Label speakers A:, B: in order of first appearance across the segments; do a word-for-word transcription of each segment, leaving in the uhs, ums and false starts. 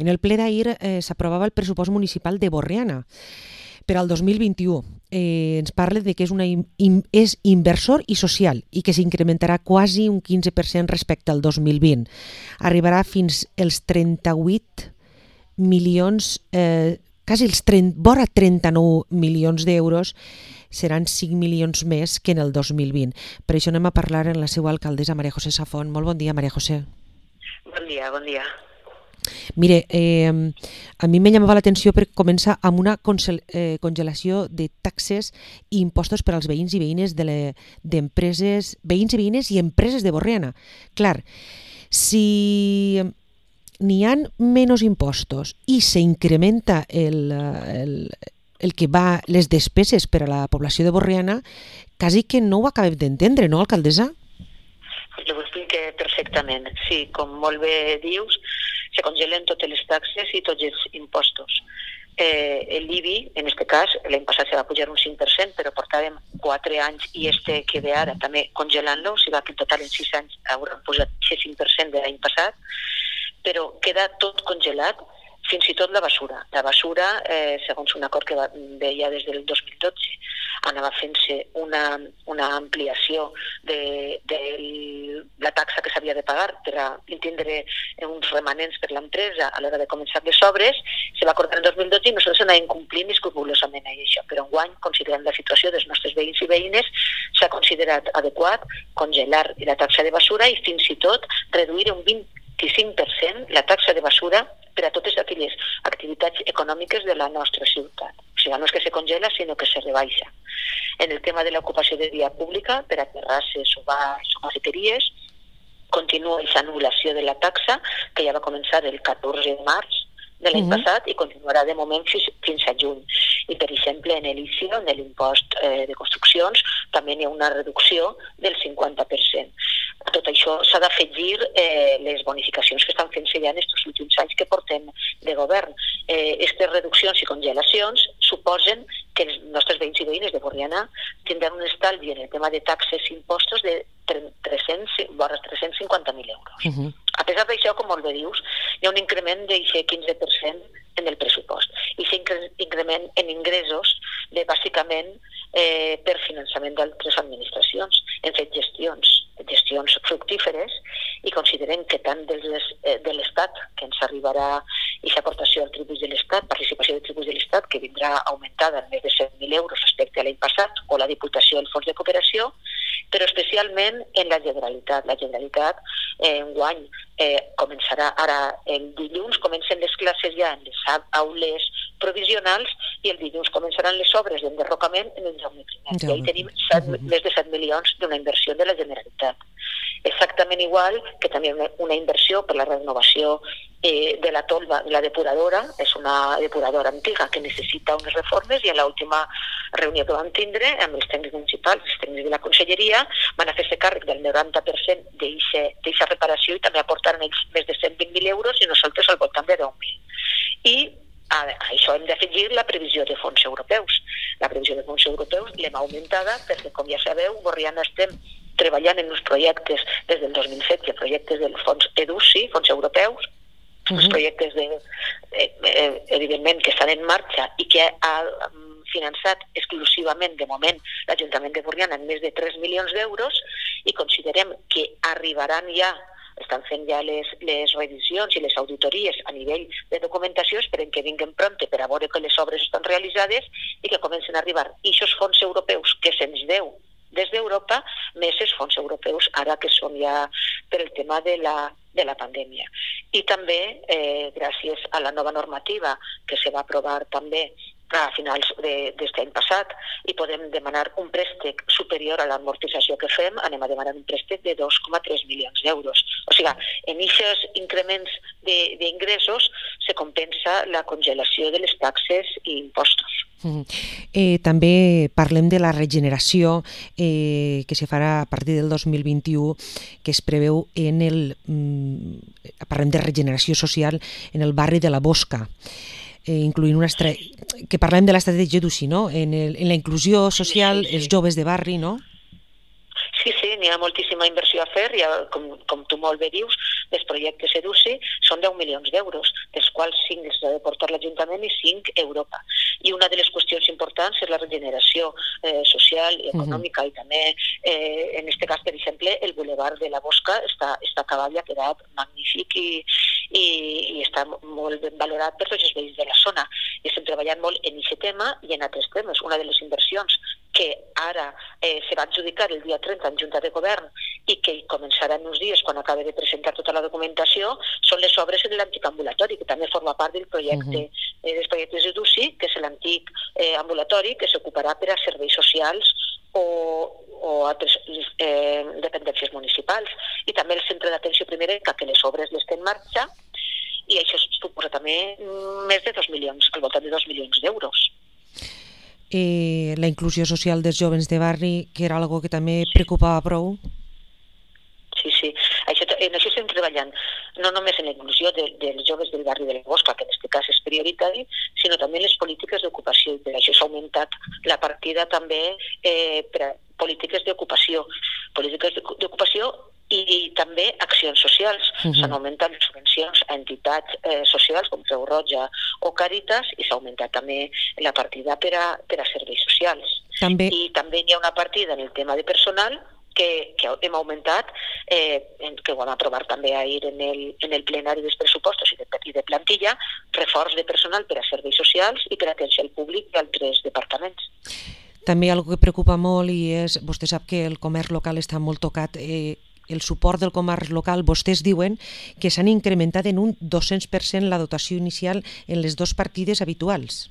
A: En el ple d'ahir eh, s'aprovava el pressupost municipal de Borriana per al dos mil vint-i-u. Eh, ens parla de que és, una, in, és inversor i social i que s'incrementarà quasi un quinze per cent respecte al dos mil vint. Arribarà fins als trenta-vuit milions, eh, quasi els trenta, vora trenta-nou milions d'euros, seran cinc milions més que en el dos mil vint. Per això anem a parlar amb la seva alcaldessa, Maria José Safont. Molt bon dia, Maria José.
B: Bon dia, bon dia.
A: Mire, eh, a mi me llamava l'atenció perquè comença amb una eh, congelació de taxes i impostos per als veïns i veïnes d'empreses, de veïns i veïnes i empreses de Borriana. Clar, si n'hi ha menys impostos i s'incrementa el, el, el que va les despeses per a la població de Borriana, quasi que no ho acabem d'entendre, no, alcaldessa?
B: Ho explico perfectament. Sí, com molt bé dius, se congelen totes les taxes i tots els impostos. Eh, l'I B I, en aquest cas, l'any passat se va pujar un cinc per cent, però portàvem quatre anys i este que ve ara també congelant-lo, o sigui que en total en sis anys hauran posat el cinc per cent de l'any passat, però queda tot congelat, fins i tot la basura. La basura, eh, segons un acord que va, veia des del dos mil dotze, anava fent-se una, una ampliació de, de la taxa que s'havia de pagar per a tindre uns remanents per l'empresa a l'hora de començar les obres. Se va acordar el dos mil dotze i nosaltres anàvem complint escrupolosament això, però enguany, considerant la situació dels nostres veïns i veïnes, s'ha considerat adequat congelar la taxa de basura i fins i tot reduir un vint-i-cinc per cent la taxa de basura per a totes aquelles activitats econòmiques de la nostra ciutat. O sigui, no és que se congela, sinó que se rebaixa. En el tema de l'ocupació de via pública, per a terrasses o bars o cafeteries, continua aquesta anul·lació de la taxa, que ja va començar el catorze de març de l'any uh-huh. passat i continuarà de moment fins, fins a juny. I, per exemple, en l'I C I O, en l'impost eh, de construccions, també hi ha una reducció del cinquanta per cent. A tot això s'ha d'afegir eh, les bonificacions que estan fent-se ja en aquests últims anys que portem de govern. Aquestes eh, reduccions i congelacions suposen que els nostres veïns i veïnes de Borriana tindran un estalvi en el tema de taxes i impostos de tres-cents, vora tres-cents cinquanta mil euros. Uh-huh. A pesar d'això, com molt bé dius, hi ha un increment d'aquest quinze per cent en el pressupost. I aquest increment en ingressos ve bàsicament eh, per finançament d'altres administracions. Hem fet gestions, gestions fructíferes i considerem que tant de l'Estat, que ens arribarà aquesta aportació al tribut de l'Estat, participació del tribut de l'Estat, que vindrà augmentada en més de set mil euros respecte a l'any passat, o la Diputació del Fons de Cooperació, però especialment en la Generalitat. La Generalitat eh, enguany eh, començarà ara el dilluns, comencen les classes ja en les aules provisionals i el dilluns començaran les obres d'enderrocament en el Jaume primer. I ahí tenim set, més de set milions d'una inversió de la Generalitat. Exactament igual que també una inversió per la renovació eh, de la tolva, la depuradora, és una depuradora antiga que necessita unes reformes i en l'última reunió que vam tindre amb els tècnics municipals, els tècnics de la conselleria, van a fer-se càrrec del noranta per cent d'aquesta reparació i també aportaran ells més de cent vint mil euros i nosaltres al voltant de deu mil. I a això hem d'afegir la previsió de fons europeus. La previsió de fons europeus l'hem augmentada perquè, com ja sabeu, Borriana estem treballant en uns projectes des del dos mil setze, projectes del fons EDUSI, fons europeus, uh-huh. uns projectes de, eh, evidentment que estan en marxa i que ha finançat exclusivament de moment l'Ajuntament de Borriana en més de tres milions d'euros i considerem que arribaran ja, estan fent ja les, les revisions i les auditories a nivell de documentació, esperem que vinguin prompte per a veure que les obres estan realitzades i que comencen a arribar. I aquests fons europeus que se'ns deu des d'Europa, més els fons europeus ara que són ja per el tema de la, de la pandèmia. I també, eh, gràcies a la nova normativa que se va aprovar també a finals d'aquest any passat i podem demanar un préstec superior a l'amortització que fem, anem a demanar un préstec de dos coma tres milions d'euros. O sigui, en aquests increments d'ingressos se compensa la congelació de les taxes i impostos.
A: Mm. Eh, també parlem de la regeneració eh, que se farà a partir del dos mil vint-i-u, que es preveu en el... Mm, parlem de regeneració social en el barri de la Bosca. Eh, incluint una estra... que parlem de l'estratègia d'U C I, no? En, el, en la inclusió social, sí, sí, sí. Els joves de barri, no?
B: Sí, sí, n'hi ha moltíssima inversió a fer, i com, com tu molt bé dius, els projectes EDUSI són deu milions d'euros, dels quals cinc els ha de portar l'Ajuntament i cinc Europa. I una de les qüestions importants és la regeneració eh, social i econòmica, uh-huh. i també, eh, en aquest cas, per exemple, el Boulevard de la Bosca està, està acabat i ha quedat magnífic i, i, i està molt ben valorat per tots els veïns de la zona. I estem treballant molt en aquest tema i en altres temes. Una de les inversions que ara eh, se va adjudicar el dia trenta en Junta de Govern i que començarà en uns dies quan acabi de presentar tota la documentació són les obres de l'antic ambulatori, que també forma part del projecte, uh-huh. eh, dels projectes EDUSI, que és l'antic eh, ambulatori que s'ocuparà per a serveis socials o, o altres eh, dependències municipals, i també el centre d'atenció primerenca, que les obres estan en marxa, i això suposa també més de dos milions, al voltant de dos milions d'euros.
A: Eh, la inclusió social dels jovens de barri, que era algo que també preocupava prou?
B: Sí, sí. Això, en això estem treballant, no només en la inclusió de, dels joves del barri de la Bosca, que en aquest cas és prioritari, sinó també en les polítiques d'ocupació. Per això s'ha augmentat la partida també eh, per a polítiques d'ocupació. Polítiques d'ocupació i, i també accions socials. Uh-huh. S'han augmentat les subvencions a entitats eh, socials com Creu Roja o Càritas, i s'ha augmentat també la partida per a, per a serveis socials. També... I també hi ha una partida en el tema de personal que, que hem augmentat, eh, que ho vam aprovar també ahir en el, en el plenari dels pressupostos i de, i de plantilla, reforç de personal per a serveis socials i per a atenció al públic i altres departaments.
A: També algo que preocupa molt, i és, vostè sap que el comerç local està molt tocat, eh, el suport del comerç local, vostès diuen que s'han incrementat en un dos-cents per cent la dotació inicial en les dues partides habituals.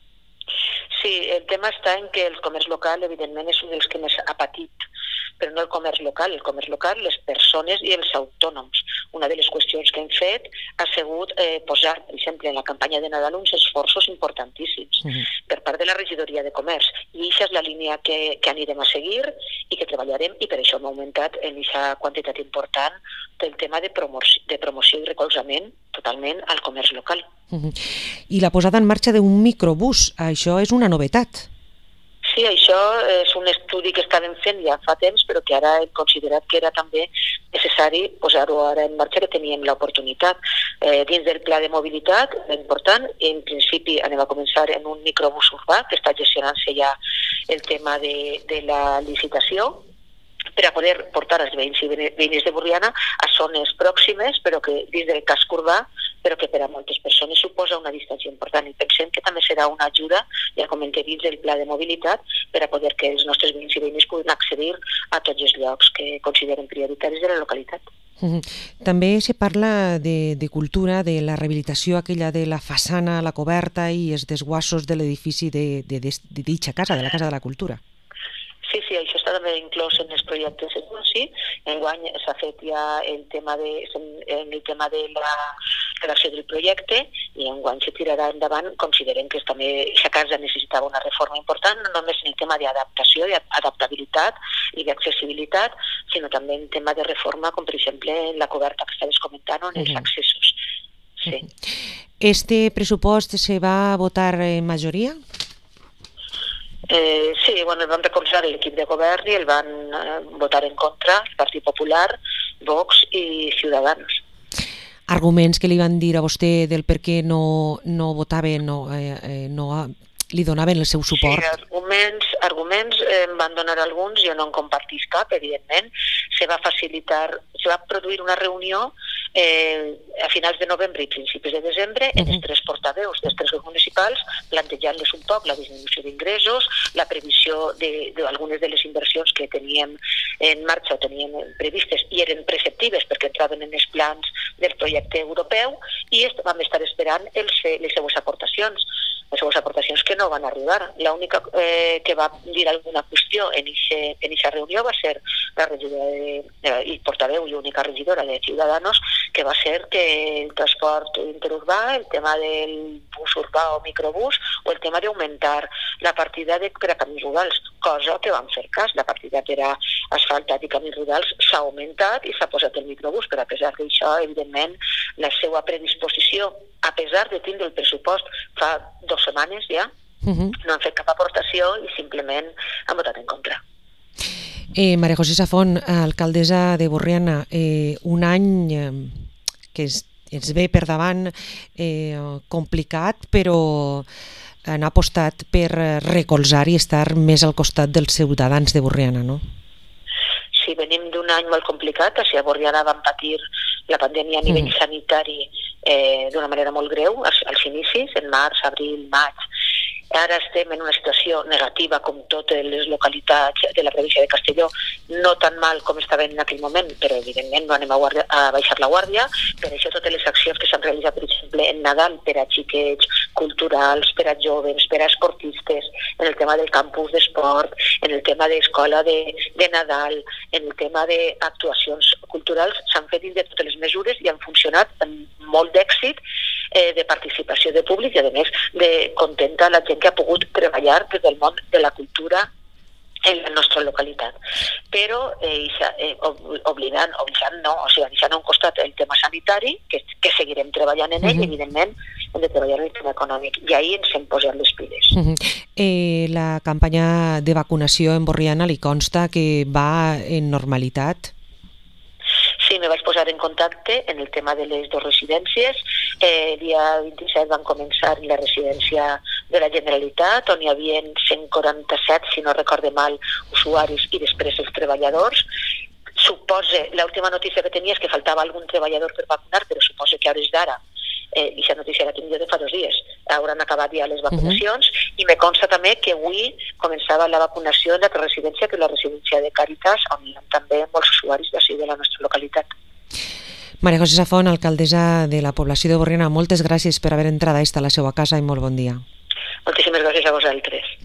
B: Sí, el tema està en que el comerç local, evidentment, és un dels que més ha patit, però no el comerç local, el comerç local, les persones i els autònoms. Una de les qüestions que hem fet ha sigut eh, posar, per exemple, en la campanya de Nadal uns esforços importantíssims uh-huh. per part de la regidoria de comerç, i això és la línia que, que anirem a seguir i que treballarem, i per això hem augmentat en aquesta quantitat important del tema de promoció, de promoció i recolzament totalment al comerç local.
A: Uh-huh. I la posada en marxa d'un microbús, això és una novetat.
B: Sí, això és un estudi que estàvem fent ja fa temps, però que ara hem considerat que era també necessari posar-ho ara en marxa, que teníem l'oportunitat. Eh, dins del pla de mobilitat, important, en principi anem a començar en un microbús urbà, que està gestionant-se ja el tema de, de la licitació, per a poder portar els veïns i veïnes de Borriana a zones pròximes, però que dins del casc urbà, però que per a moltes persones suposa una distància important, i pensem que també serà una ajuda, ja comenté dins del pla de mobilitat, per a poder que els nostres veïns i veïnes puguin accedir a tots els llocs que consideren prioritaris de la localitat.
A: Uh-huh. També se parla de, de cultura, de la rehabilitació aquella de la façana, la coberta i els desguassos de l'edifici de, de, de, de dicha casa, de la Casa de la Cultura.
B: Sí, sí, això està també inclòs en els projectes EDUSI. Enguany s'ha fet ja el tema de, en el tema de la redacció del projecte, i enguany se tirarà endavant. Considerem que també aquesta casa necessitava una reforma important, no només en el tema d'adaptació, d'adaptabilitat i d'accessibilitat, sinó també en tema de reforma, com per exemple la coberta que estaves comentant, o en els accessos. Sí.
A: Este pressupost se va votar en majoria?
B: Eh, sí, bueno, el van recolzar l'equip de govern i el van eh, votar en contra el Partit Popular, Vox i Ciudadanos.
A: Arguments que li van dir a vostè del per què no, no votaven, no, eh, no li donaven el seu suport?
B: Sí, arguments, arguments eh, em van donar alguns, jo no en compartís cap, evidentment. Se va facilitar, se va produir una reunió eh, a finals de novembre i principis de desembre uh-huh. en els tres portaveus dels tres grups municipals, plantejant-les un poc la disminució d'ingressos, la previsió d'algunes de, de les inversions que teníem en marxa o teníem previstes i eren preceptives perquè entraven en els plans del projecte europeu, i vam estar esperant els, les seues aportacions. Les seues aportacions que no van arribar. L'única eh, que va dir alguna qüestió en aquesta reunió va ser la regidora de, eh, i portaveu i única regidora de Ciudadanos, que va ser que el transport interurbà, el tema del bus urbà o microbús, o el tema d'augmentar la partida de, per a camins rurals, cosa que vam fer cas. La partida per a asfaltat i camins rurals s'ha augmentat i s'ha posat el microbús, però a pesar d'això, evidentment, la seva predisposició, a pesar de tindre el pressupost fa dues setmanes ja, uh-huh. no han fet cap aportació i simplement han votat en contra.
A: Eh, Maria José Safont, alcaldessa de Borriana, eh, un any eh, que es, ens ve per davant eh, complicat, però han apostat per recolzar i estar més al costat dels ciutadans de Borriana, no?
B: Sí, venim d'un any molt complicat. A Borriana vam patir la pandèmia a nivell mm. sanitari eh, d'una manera molt greu als, als inicis, en març, abril, maig. Ara estem en una situació negativa com totes les localitats de la província de Castelló, no tan mal com estaven en aquell moment, però evidentment no anem a, guardia, a baixar la guàrdia. Per això totes les accions que s'han realitzat, per exemple, en Nadal per a xiquets, culturals, per a joves, per a esportistes, en el tema del campus d'esport, en el tema d'escola de, de Nadal, en el tema d'actuacions culturals, s'han fet dins de totes les mesures i han funcionat amb molt d'èxit, eh, de participació de públic i, a més, de contenta la gent que ha pogut treballar des del món de la cultura en la nostra localitat. Però eh, eh, oblidant, oblidant no, o sigui, deixant a un costat el tema sanitari, que, que seguirem treballant en ell, uh-huh. evidentment, hem de treballar en el tema econòmic, i ahir ens hem posat les piles.
A: Uh-huh. eh, la campanya de vacunació en Borriana li consta que va en normalitat?
B: Sí, me vaig posar en contacte en el tema de les dues residències. Eh, el dia vint-i-set van començar la residència de la Generalitat, on hi havia cent quaranta-set, si no recorde mal, usuaris i després els treballadors. Supose, l'última notícia que tenia és que faltava algun treballador per vacunar, però suposo que a hores d'ara, eh, i aquesta notícia la tinc jo de fa dos dies, hauran acabat ja les vacunacions, uh-huh. i me consta també que avui començava la vacunació en la residència, que és la residència de Càritas, on hi ha també molts usuaris d'ací de la nostra localitat.
A: Maria José Safont, alcaldessa de la població de Borriana, moltes gràcies per haver entrat a esta a la seva casa i molt bon dia.
B: Moltíssimes gràcies a vosaltres.